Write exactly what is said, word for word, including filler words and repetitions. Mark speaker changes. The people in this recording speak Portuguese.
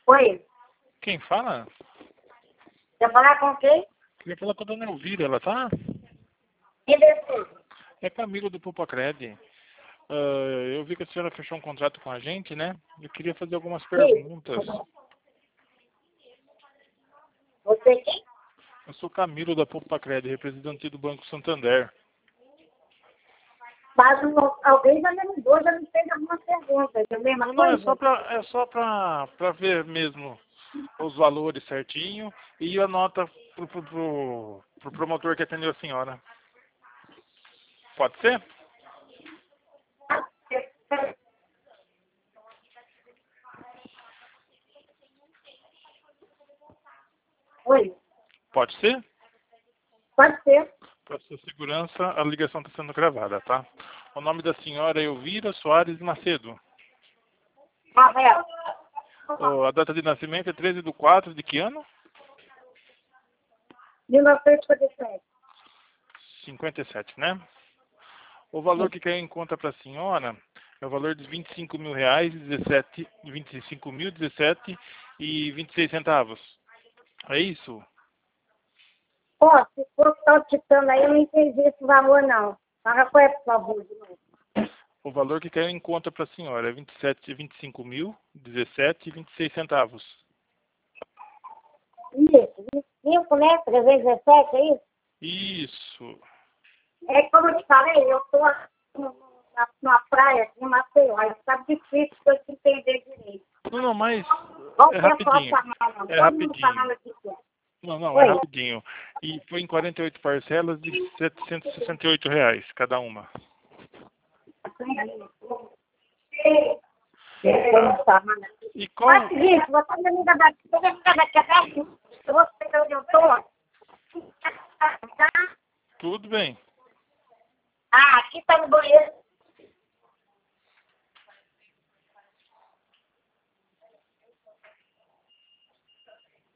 Speaker 1: Oi,
Speaker 2: Quem fala?
Speaker 1: quer falar com quem?
Speaker 2: Queria falar com a dona Elvira, ela tá?
Speaker 1: Quem deseja?
Speaker 2: É Camilo do Pupacred. Ah, eu vi que a senhora fechou um contrato com a gente, né? Eu queria fazer algumas
Speaker 1: Sim.
Speaker 2: perguntas.
Speaker 1: Você quem?
Speaker 2: Eu sou Camilo da Pupacred, representante do Banco Santander.
Speaker 1: Mas um- alguém já me ligou, já me fez algumas perguntas. É a mesma
Speaker 2: Não, não, é
Speaker 1: coisa?
Speaker 2: só pra, é só pra, pra ver mesmo os valores certinho e a nota pro, pro, pro, pro promotor que atendeu a senhora. Pode ser?
Speaker 1: Oi,
Speaker 2: Pode ser?
Speaker 1: pode ser.
Speaker 2: Para sua segurança, a ligação está sendo gravada, tá? O nome da senhora é Elvira Soares Macedo.
Speaker 1: Rafael,
Speaker 2: Oh, a data de nascimento é treze de quatro de que ano?
Speaker 1: mil novecentos e cinquenta e sete.
Speaker 2: cinquenta e sete, né? O valor que caiu em conta para a senhora é o valor de vinte e cinco mil reais, dezessete, vinte e cinco mil, dezessete e vinte e seis centavos. É isso?
Speaker 1: Ó, se for só titando aí, eu não entendi esse valor, não. Paga qual é, por favor, de novo?
Speaker 2: O valor que caiu em conta para a senhora é vinte e sete, vinte e cinco mil, dezessete e vinte e seis centavos.
Speaker 1: Isso, vinte e cinco, né? trezentos e dezessete, é isso?
Speaker 2: Isso.
Speaker 1: É como eu te falei, eu estou na, na praia, aqui em Maceió, aí está difícil de eu te entender direito.
Speaker 2: Não, não, mas
Speaker 1: Olha
Speaker 2: é
Speaker 1: o pessoal
Speaker 2: rapidinho.
Speaker 1: falando,
Speaker 2: É
Speaker 1: todo mundo
Speaker 2: rapidinho.
Speaker 1: falando aqui.
Speaker 2: Não, não, é
Speaker 1: Oi,
Speaker 2: rapidinho. E foi em quarenta e oito parcelas de setecentos e sessenta e oito reais cada uma. E qual...
Speaker 1: Mas, seguinte, você me liga daqui, você me liga daqui a perto, eu vou saber onde eu estou.
Speaker 2: Tudo bem.
Speaker 1: Ah, aqui está no banheiro.